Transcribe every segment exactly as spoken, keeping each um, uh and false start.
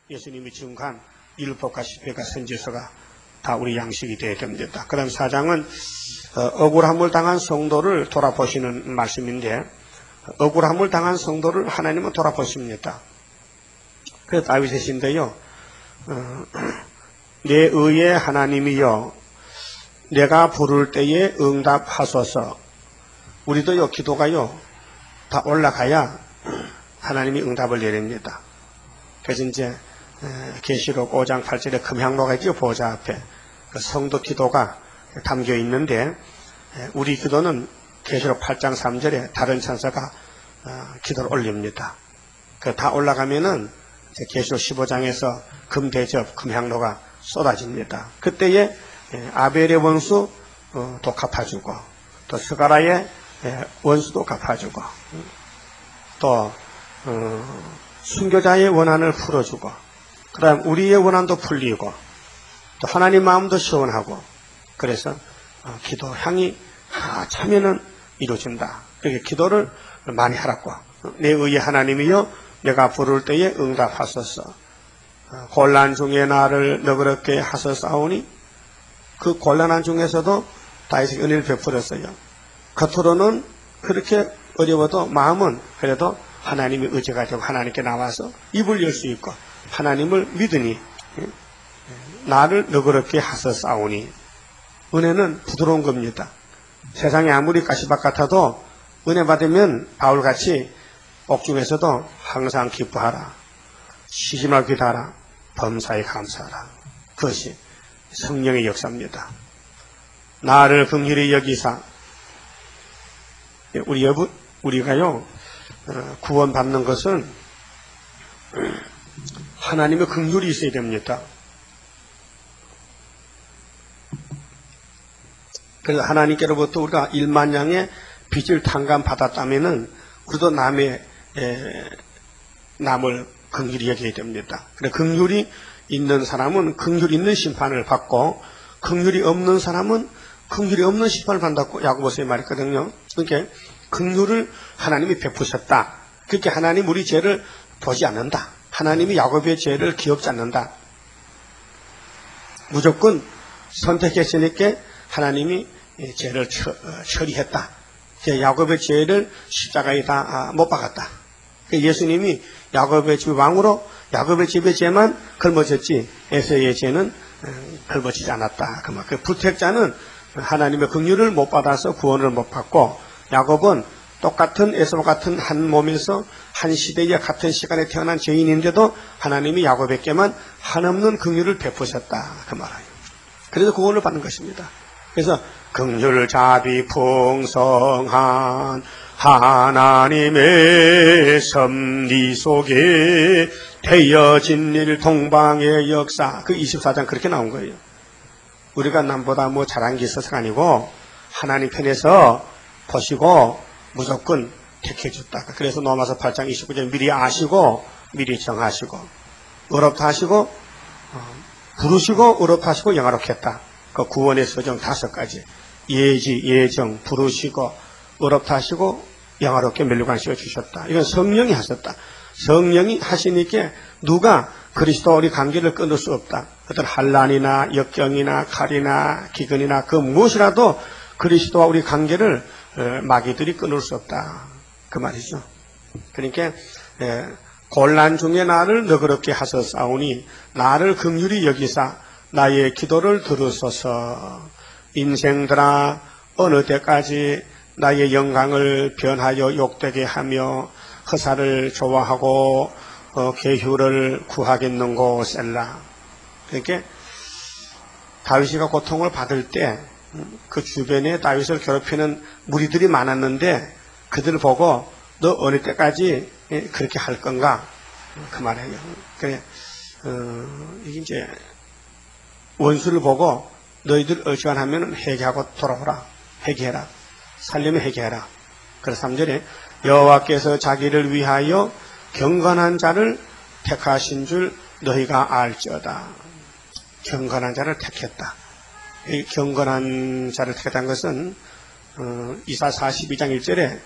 예수님이 증거한 율법과 시편과 선지서가 다 우리 양식이 되어야 됩니다. 그 다음 사 장은 억울함을 당한 성도를 돌아보시는 말씀인데, 억울함을 당한 성도를 하나님은 돌아보십니다. 그래서 다윗의 시인데요, 어, 내 의의 하나님이여 내가 부를 때에 응답하소서. 우리도요 기도가요 다 올라가야 하나님이 응답을 내립니다. 그래서 이제 계시록 오 장 팔 절에 금향로가 있죠. 보좌 앞에 그 성도 기도가 담겨 있는데, 우리 기도는 계시록 팔 장 삼 절에 다른 천사가 기도를 올립니다. 그 다 올라가면은 계시록 십오 장에서 금대접 금향로가 쏟아집니다. 그때에 아벨의 원수 도 갚아주고, 또 스가라의 원수도 갚아주고, 또 순교자의 원한을 풀어주고, 그 다음 우리의 원한도 풀리고, 또 하나님 마음도 시원하고, 그래서 기도 향이 차면은 이루어진다. 그렇게 기도를 많이 하라고. 내 의의 하나님이여 내가 부를 때에 응답하소서. 곤란 중에 나를 너그럽게 하소서오니, 그 곤란한 중에서도 다윗에게 은혜를 베풀었어요. 겉으로는 그렇게 어려워도 마음은 그래도 하나님이 의지가 되고 하나님께 나와서 입을 열 수 있고 하나님을 믿으니 나를 너그럽게 하소서오니, 은혜는 부드러운 겁니다. 세상에 아무리 가시밭 같아도 은혜 받으면 바울같이 옥중에서도 항상 기뻐하라, 쉬지 말고 기도하라, 범사에 감사하라. 그것이 성령의 역사입니다. 나를 긍휼히 여기사, 우리 여부, 우리가요 구원받는 것은 하나님의 긍휼이 있어야 됩니다. 그래서 하나님께로부터 우리가 일만 양의 빚을 탕감받았다면은 우리도 남의 에, 남을 긍휼히 여겨야 됩니다. 그래 긍휼이 있는 사람은 긍휼이 있는 심판을 받고, 긍휼이 없는 사람은 긍휼이 없는 심판을 받는다고 야고보서에 말했거든요. 그러니까 긍휼을 하나님이 베푸셨다. 그렇게 하나님 우리 죄를 보지 않는다. 하나님이 야곱의 죄를 기억지 않는다. 무조건 선택했으니까 하나님이 죄를 처, 처리했다. 야곱의 죄를 십자가에 다 못 박았다. 예수님이 야곱의 집 왕으로 야곱의 집의 죄만 걸머졌지 에서의 죄는 걸머지지 않았다. 그 부택자는 하나님의 긍휼을 못 받아서 구원을 못 받고, 야곱은 똑같은 에서와 같은 한 몸에서 한 시대에 같은 시간에 태어난 죄인인데도 하나님이 야곱에게만 한없는 긍휼을 베푸셨다. 그 말이에요. 그래서 구원을 받는 것입니다. 그래서 긍휼 자비 풍성한 하나님의 섭리 속에 되어진 일 동방의 역사, 그 이십사 장 그렇게 나온 거예요. 우리가 남보다 뭐 잘한 게 있어서가 아니고 하나님 편에서 보시고 무조건 택해줬다. 그래서 로마서 팔 장 이십구 절 미리 아시고 미리 정하시고 의롭다 하시고 부르시고 의롭다 하시고 영화롭게 했다. 그 구원의 서정 다섯 가지, 예지, 예정, 부르시고 의롭다 하시고 영화롭게 멸류관시켜 주셨다. 이건 성령이 하셨다. 성령이 하시니까 누가 그리스도와 우리 관계를 끊을 수 없다. 어떤 환난이나 역경이나 칼이나 기근이나 그 무엇이라도 그리스도와 우리 관계를 마귀들이 끊을 수 없다. 그 말이죠. 그러니까 에, 곤란 중에 나를 너그럽게 하소서오니 나를 긍휼히 여기사 나의 기도를 들으소서. 인생들아 어느 때까지 나의 영광을 변하여 욕되게 하며 허사를 좋아하고 어, 계휴를 구하겠는고 셀라. 그러니까 다윗이가 고통을 받을 때 그 주변에 다윗을 괴롭히는 무리들이 많았는데 그들을 보고 너 어느 때까지 그렇게 할 건가? 그 말이에요. 그래, 어, 이게 이제 원수를 보고 너희들 어지간하면 회개하고 돌아오라. 회개해라. 살려면 회개해라. 그래서 삼 절에 여호와께서 자기를 위하여 경건한 자를 택하신 줄 너희가 알지어다. 경건한 자를 택했다. 이 경건한 자를 택했다는 것은 어, 이사 사십이 장 일 절에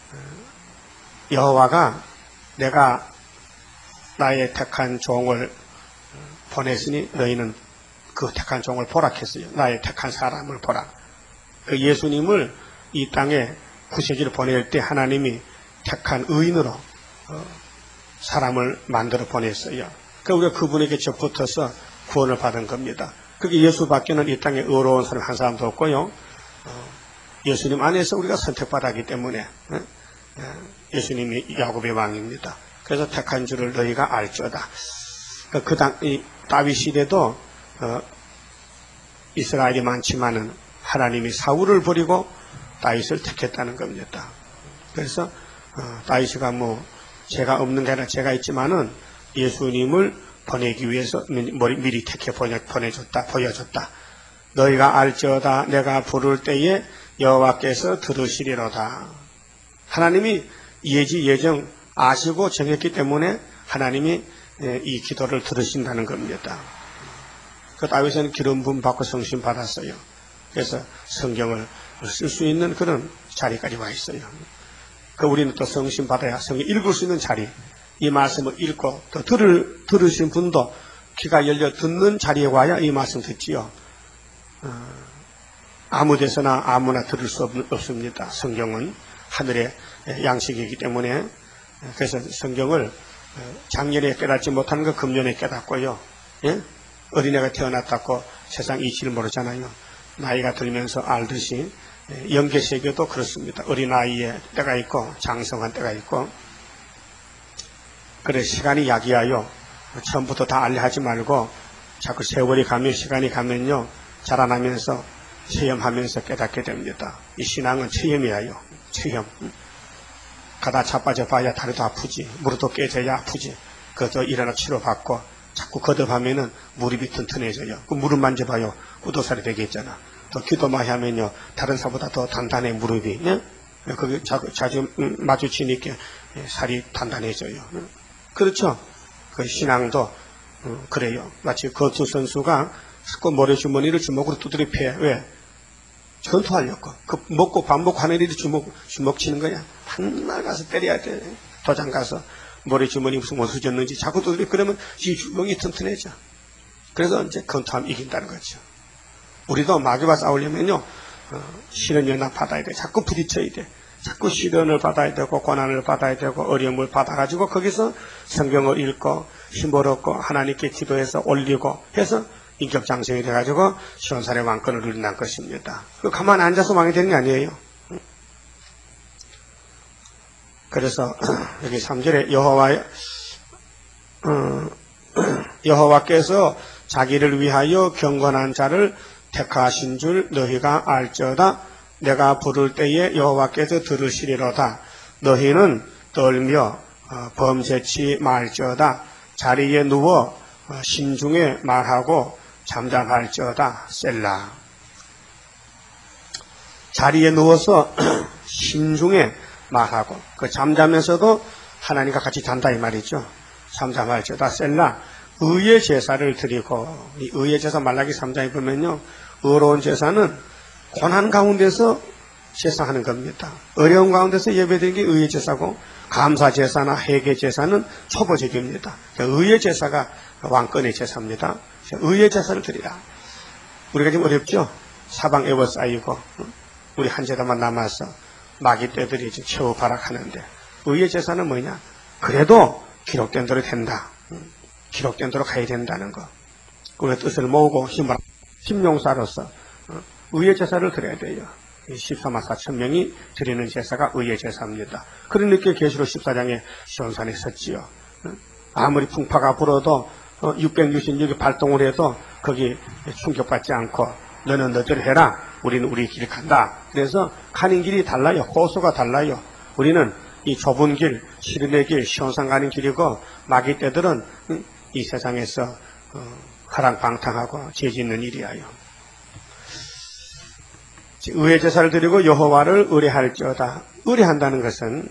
여호와가 내가 나의 택한 종을 보냈으니 너희는 그 택한 종을 보라 했어요. 나의 택한 사람을 보라. 그 예수님을 이 땅에 구세주를 보낼 때 하나님이 택한 의인으로 어, 사람을 만들어 보냈어요. 그 우리가 그분에게 접붙어서 구원을 받은 겁니다. 그게 예수밖에는 이 땅에 의로운 사람 한 사람도 없고요. 어, 예수님 안에서 우리가 선택받았기 때문에 어? 예수님이 야곱의 왕입니다. 그래서 택한 줄을 너희가 알죠다. 그 당, 이 다윗 시대도 어, 이스라엘이 많지만은 하나님이 사울을 버리고 다윗을 택했다는 겁니다. 그래서 어, 다윗이가 뭐 제가 없는 게 아니라 제가 있지만은 예수님을 보내기 위해서 미리 택해 보내, 보내줬다, 보여줬다. 너희가 알지어다 내가 부를 때에 여호와께서 들으시리로다. 하나님이 예지 예정 아시고 정했기 때문에 하나님이 이 기도를 들으신다는 겁니다. 그 다윗은 기름 부음 받고 성신 받았어요. 그래서 성경을 쓸 수 있는 그런 자리까지 와 있어요. 그 우리는 또 성신 받아야 성경 읽을 수 있는 자리, 이 말씀을 읽고 또 들을 들으신 분도 귀가 열려 듣는 자리에 와야 이 말씀 듣지요. 어, 아무 데서나 아무나 들을 수 없, 없습니다. 성경은 하늘의 양식이기 때문에. 그래서 성경을 작년에 깨닫지 못하는 거 금년에 깨닫고요. 예? 어린애가 태어났다고 세상 이치를 모르잖아요. 나이가 들면서 알듯이 영계세계도 그렇습니다. 어린아이의 때가 있고 장성한 때가 있고. 그래 시간이 약이야요. 처음부터 다 알려 하지 말고 자꾸 세월이 가면 시간이 가면요 자라나면서 체험하면서 깨닫게 됩니다. 이 신앙은 체험이야요. 체험. 가다 자빠져 봐야 다리도 아프지, 무릎도 깨져야 아프지. 그것도 일어나 치료받고 자꾸 거듭하면은 무릎이 튼튼해져요. 그 무릎 만져봐요. 우도살이 되겠잖아. 또 기도 많이 하면요 다른 사보다 더 단단해 무릎이. 예? 거기 자주, 자주 마주치니까 살이 단단해져요. 그렇죠? 그 신앙도 음, 그래요. 마치 거투 선수가 그 모래주머니를 주먹으로 두드려 패. 왜? 전투하려고. 그 먹고 밥 먹고 하는 일이 주먹, 주먹 치는 거야. 한날 가서 때려야 돼. 도장 가서 모래주머니 무슨 원수 졌는지 자꾸 두드려. 그러면 이 주먹이 튼튼해져. 그래서 이제 건투하면 이긴다는 거죠. 우리도 마귀와 싸우려면요, 어, 시련 연락 받아야 돼. 자꾸 부딪혀야 돼. 자꾸 시련을 받아야 되고, 고난을 받아야 되고, 어려움을 받아가지고, 거기서 성경을 읽고, 힘을 얻고, 하나님께 기도해서 올리고, 해서 인격장성이 돼가지고, 시온산의 왕권을 누린다는 것입니다. 그 가만히 앉아서 왕이 되는 게 아니에요. 그래서, 여기 삼 절에 여호와, 어, 여호와께서 자기를 위하여 경건한 자를 택하신 줄 너희가 알지어다. 내가 부를 때에 여호와께서 들으시리로다. 너희는 떨며 어, 범죄치 말지어다. 자리에 누워 어, 신중에 말하고 잠잠할지어다. 셀라. 자리에 누워서 신중에 말하고 그 잠자면서도 하나님과 같이 잔다 이 말이죠. 잠잠할지어다. 셀라. 의의 제사를 드리고, 이 의의 제사 말라기 삼 장에 보면요, 의로운 제사는 고난 가운데서 제사하는 겁니다. 어려운 가운데서 예배드리는 게 의의 제사고, 감사 제사나 회개 제사는 초보적입니다. 의의 제사가 왕권의 제사입니다. 의의 제사를 드리라. 우리가 지금 어렵죠? 사방 에워싸이고, 우리 한 제단만 남아서 마귀 떼들이 지금 최후 발악하는데, 의의 제사는 뭐냐? 그래도 기록된 대로 된다. 기록된 대로 가야 된다는 거. 우리의 뜻을 모으고 힘을, 힘용사로서 의의 제사를 드려야 돼요. 십사만 사천 명이 드리는 제사가 의의 제사입니다. 그러니까 계시록 십사 장에 시온산에 섰지요. 아무리 풍파가 불어도 육백육십육 이 발동을 해도 거기 충격받지 않고 너는 너대로 해라. 우리는 우리 길 간다. 그래서 가는 길이 달라요. 호수가 달라요. 우리는 이 좁은 길, 시른의 길, 시온산 가는 길이고 마귀 떼들은 이 세상에서 하랑방탕하고 죄짓는 일이야요. 의의 제사를 드리고 여호와를 의뢰할지어다. 의뢰한다는 것은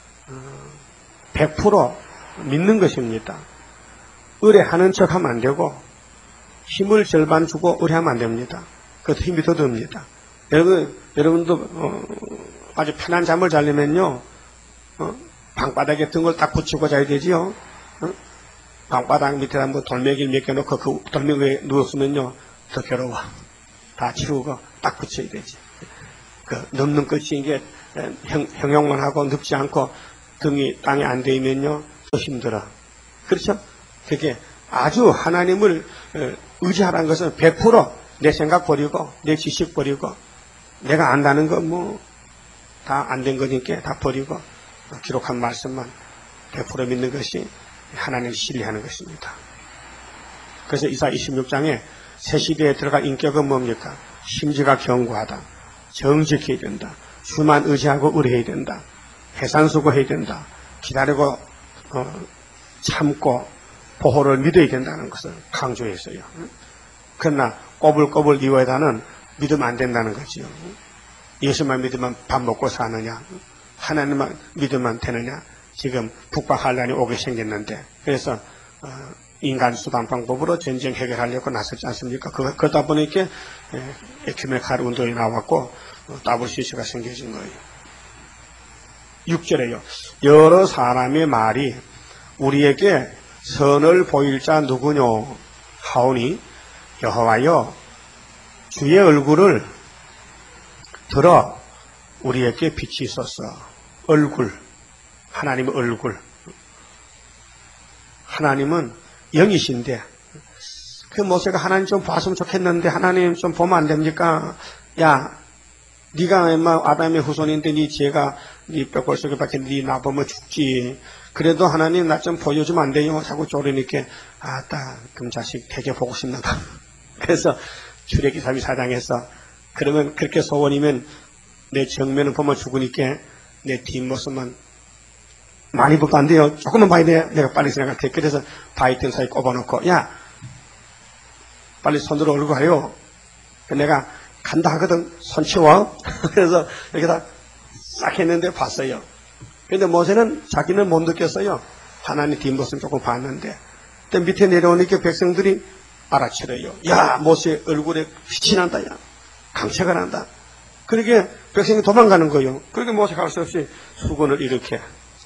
백 퍼센트 믿는 것입니다. 의뢰하는 척하면 안 되고 힘을 절반 주고 의뢰하면 안 됩니다. 그것도 힘이 더 듭니다. 여러분, 여러분도 어, 아주 편한 잠을 자려면요, 어, 방바닥에 등을 딱 붙이고 자야 되지요. 어? 방바닥 밑에다 뭐 돌멩이를 몇 개 놓고 그 돌멩이 위에 누웠으면요, 더 괴로워. 다 치우고 딱 붙여야 되지. 그 넘는 끝이 이게 형, 형용만 하고 눕지 않고 등이 땅에 안 대이면요, 더 힘들어. 그렇죠? 그게 아주 하나님을 의지하라는 것은 백 퍼센트 내 생각 버리고, 내 지식 버리고, 내가 안다는 거 뭐, 다 안 된 거니까 다 버리고, 기록한 말씀만 백 퍼센트 믿는 것이 하나님을 신뢰하는 것입니다. 그래서 이사야 이십육 장에 새 시대에 들어갈 인격은 뭡니까? 심지가 견고하다. 정직해야 된다. 주만 의지하고 의뢰해야 된다. 해산수고해야 된다. 기다리고 어, 참고 보호를 믿어야 된다는 것을 강조했어요. 그러나 꼬불꼬불 이외에다는 믿으면 안 된다는 거지요. 예수만 믿으면 밥 먹고 사느냐? 하나님만 믿으면 되느냐? 지금 북박한란이 오게 생겼는데, 그래서 어, 인간 수단 방법으로 전쟁 해결하려고 나섰지 않습니까? 그, 그러다 보니까 에큐메칼 운동이 나왔고 어, 더블유씨씨가 생겨진 거예요. 육 절에요. 여러 사람의 말이 우리에게 선을 보일 자 누구뇨 하오니 여호와여 주의 얼굴을 들어 우리에게 비치소서. 얼굴, 하나님의 얼굴. 하나님은 영이신데 그 모세가 하나님 좀 봤으면 좋겠는데 하나님 좀 보면 안 됩니까? 야, 네가 인마 아담의 후손인데 네 죄가 네 뼈골 속에 박혀 네 나보면 죽지. 그래도 하나님 나 좀 보여주면 안 돼요? 자꾸 쪼르니까 아따 그럼 자식 되게 보고 싶나 봐. 그래서 출애기 삼십사 장에서 그러면 그렇게 소원이면 내 정면을 보면 죽으니까 내 뒷모습만 많이 보도 안 돼요. 조금만 봐야 돼. 내가 빨리 지나갈 테. 그래서 바이튼 사이 꼽아놓고 야 빨리 손으로 얼굴 가요. 내가 간다 하거든. 손 치워. 그래서 이렇게 다 싹 했는데 봤어요. 근데 모세는 자기는 못 느꼈어요. 하나님 뒷모습 조금 봤는데. 근데 밑에 내려오니까 백성들이 알아채려요. 야, 모세 얼굴에 빛이 난다. 야, 강체가 난다. 그러게 백성이 도망가는 거예요. 그렇게 모세가 할 수 없이 수건을 이렇게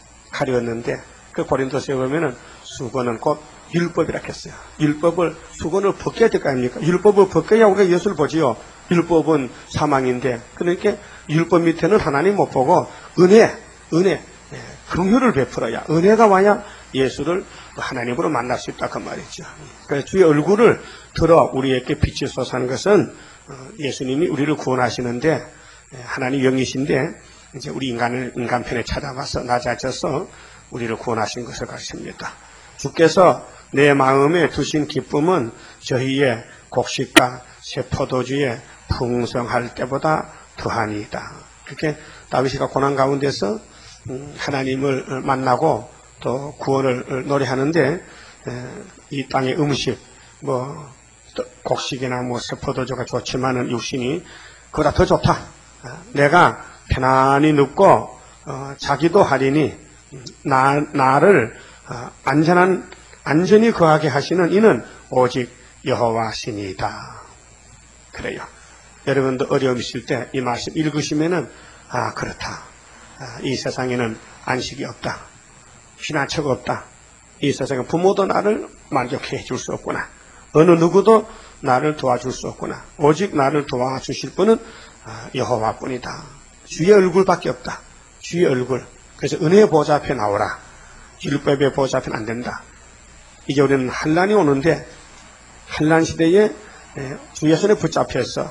가렸는데 그 고린도서에 보면은 수건은 곧 율법이라 했어요. 율법을 수건을 벗겨야 될 거 아닙니까? 율법을 벗겨야 우리가 예수를 보지요. 율법은 사망인데 그러니까 율법 밑에는 하나님 못 보고 은혜, 은혜, 긍휼을 베풀어야 은혜가 와야 예수를 하나님으로 만날 수 있다 그 말이죠. 그래서 주의 얼굴을 들어 우리에게 비치소서 하는 것은 예수님이 우리를 구원하시는데 하나님 영이신데 이제 우리 인간을 인간편에 찾아와서 낮아져서 우리를 구원하신 것을 가르칩니다. 주께서 내 마음에 두신 기쁨은 저희의 곡식과 새 포도주에 풍성할 때보다 더하니이다. 그렇게 다윗이가 고난 가운데서 하나님을 만나고 또 구원을 노래하는데 이 땅의 음식, 뭐 곡식이나 뭐 새 포도주가 좋지만은 육신이 그보다 더 좋다. 내가 편안히 눕고 어, 자기도 하리니 나, 나를 어, 안전한 안전히 거하게 하시는 이는 오직 여호와시니이다. 그래요. 여러분도 어려움 있을 때 이 말씀 읽으시면은 아 그렇다. 아, 이 세상에는 안식이 없다. 피난처가 없다. 이 세상에 부모도 나를 만족해 줄 수 없구나. 어느 누구도 나를 도와줄 수 없구나. 오직 나를 도와주실 분은 아, 여호와뿐이다. 주의 얼굴밖에 없다. 주의 얼굴. 그래서 은혜의 보좌 앞에 나오라. 율법의 보좌 앞에는 안 된다. 이제 우리는 환란이 오는데 환란 시대에 주의 손에 붙잡혀서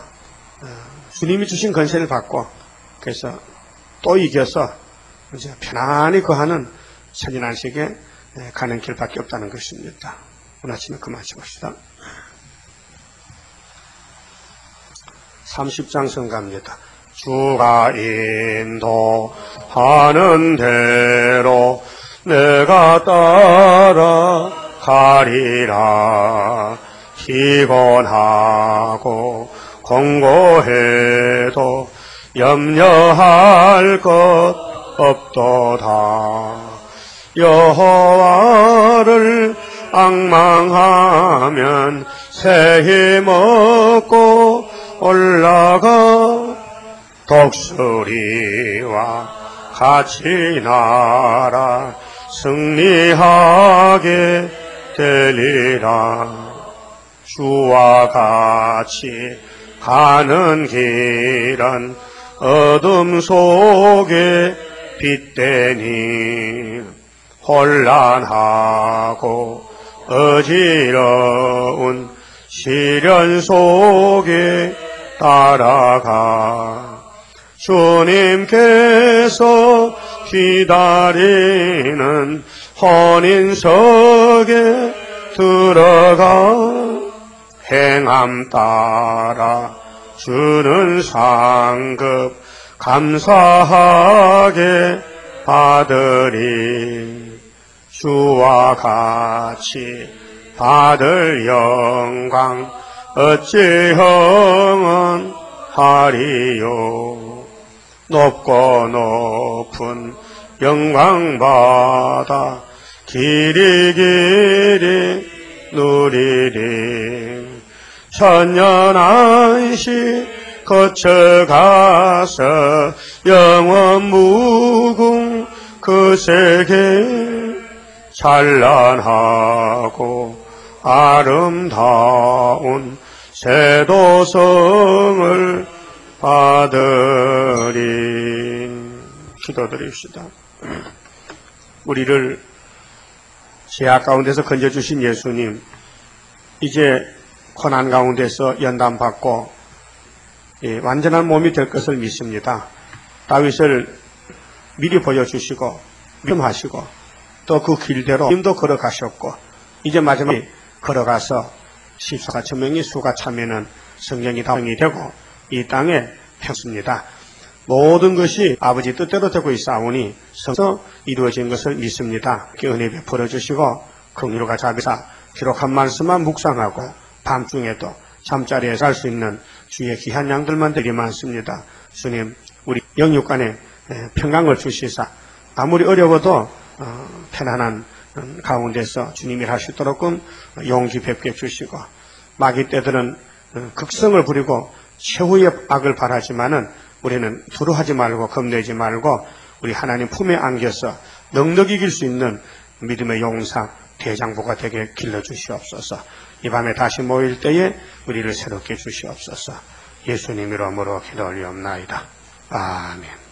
주님이 주신 권세를 받고 그래서 또 이겨서 이제 편안히 거하는 천인안식에 가는 길밖에 없다는 것입니다. 오늘 아침에 그만하십시다. 삼십 장 성가입니다. 주가 인도하는 대로 내가 따라가리라. 피곤하고 공고해도 염려할 것 없도다. 여호와를 앙망하면 새 힘 얻고 올라가 독수리와 같이 날아 승리하게 되리라. 주와 같이 가는 길은 어둠 속에 빛되니 혼란하고 어지러운 시련 속에 따라가 주님께서 기다리는 혼인석에 들어가 행함 따라 주는 상급 감사하게 받으리. 주와 같이 받을 영광 어찌 형언하리요. 높고 높은 영광 받아 길이 길이 누리리. 천년 안시 거쳐가서 영원 무궁 그 세계 찬란하고 아름다운 세도성을 받으리. 기도드립시다. 우리를 죄악 가운데서 건져주신 예수님, 이제 고난 가운데서 연단받고 예, 완전한 몸이 될 것을 믿습니다. 다윗을 미리 보여주시고 믿음하시고 또 그 길대로 님도 걸어가셨고 이제 마지막에 걸어가서 십사천 명이 수가 차면은 성령이 다성이 되고 이 땅에 폈습니다. 모든 것이 아버지 뜻대로 되고 있사오니 성서 이루어진 것을 믿습니다. 은혜 베풀어 주시고 긍휼과 자비사 기록한 말씀만 묵상하고 밤중에도 잠자리에 잘 수 있는 주의 귀한 양들만 되게 많습니다. 주님, 우리 영육간에 평강을 주시사 아무리 어려워도 편안한 가운데서 주님이 할 수 있도록끔 용기 뵙게 주시고 마귀 때들은 극성을 부리고 최후의 악을 바라지만은 우리는 두려워하지 말고 겁내지 말고 우리 하나님 품에 안겨서 넉넉히 이길 수 있는 믿음의 용사 대장부가 되게 길러주시옵소서. 이 밤에 다시 모일 때에 우리를 새롭게 주시옵소서. 예수님 이름으로 기도 올리옵나이다. 아멘.